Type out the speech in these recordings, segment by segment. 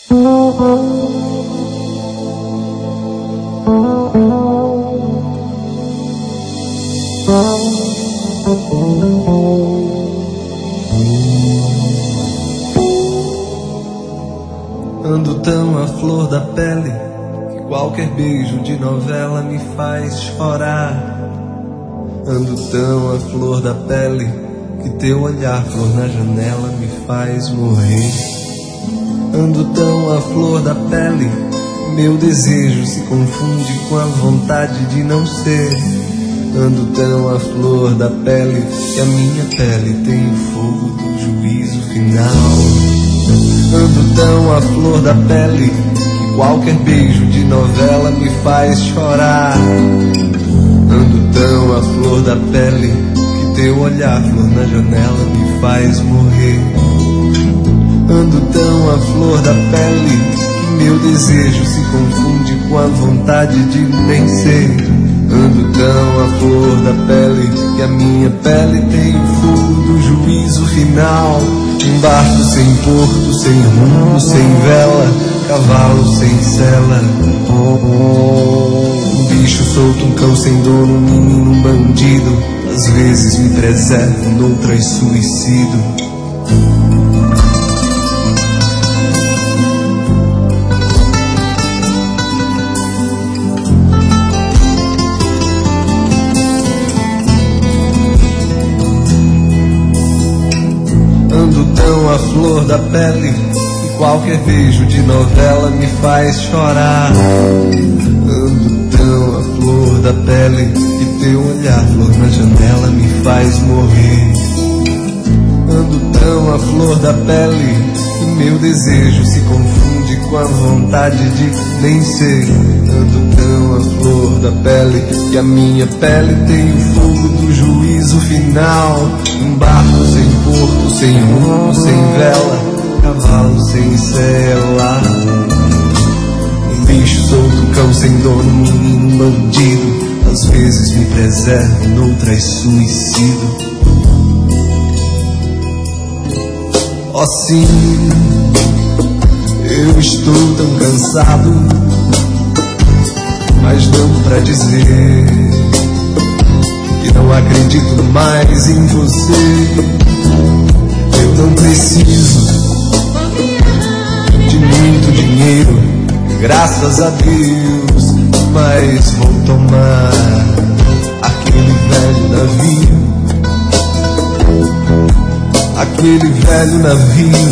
Ando tão à flor da pele que qualquer beijo de novela me faz chorar. Ando tão à flor da pele que teu olhar, flor na janela, me faz morrer. Ando tão à flor da pele, meu desejo se confunde com a vontade de não ser. Ando tão à flor da pele que a minha pele tem o fogo do juízo final. Ando tão à flor da pele que qualquer beijo de novela me faz chorar. Ando tão à flor da pele que teu olhar, flor na janela, me faz morrer. Ando tão à flor da pele que meu desejo se confunde com a vontade de nem ser. Ando tão à flor da pele que a minha pele tem o fogo do juízo final. Um barco sem porto, sem rumo, sem vela, cavalo sem sela. Um bicho solto, um cão sem dono, um menino, um bandido. Às vezes me preservo, noutras suicido. A flor da pele e qualquer beijo de novela me faz chorar. Ando tão a flor da pele e teu olhar, flor na janela, me faz morrer. Ando tão a flor da pele e meu desejo se confunde com a vontade de nem ser. Ando tão a flor da pele e a minha pele tem o fogo do juízo final. Um barco sem porto, sem rumo, sem vela, cavalo sem sela. Um bicho solto, um cão sem dono, um menino, um bandido. Às vezes me preservo, noutras suicido. Oh sim, eu estou tão cansado, mas não pra dizer que não acredito mais em você. Eu não preciso de muito dinheiro, graças a Deus, mas vou tomar aquele velho navio. Aquele velho navio,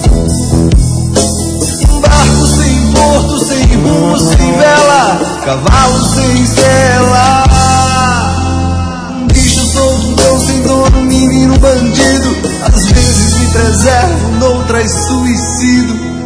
um barco sem porto, sem rumo, sem vela, cavalo sem sela. Um bicho solto, um cão sem dono, um menino bandido. Às vezes me preservo, noutras suicido.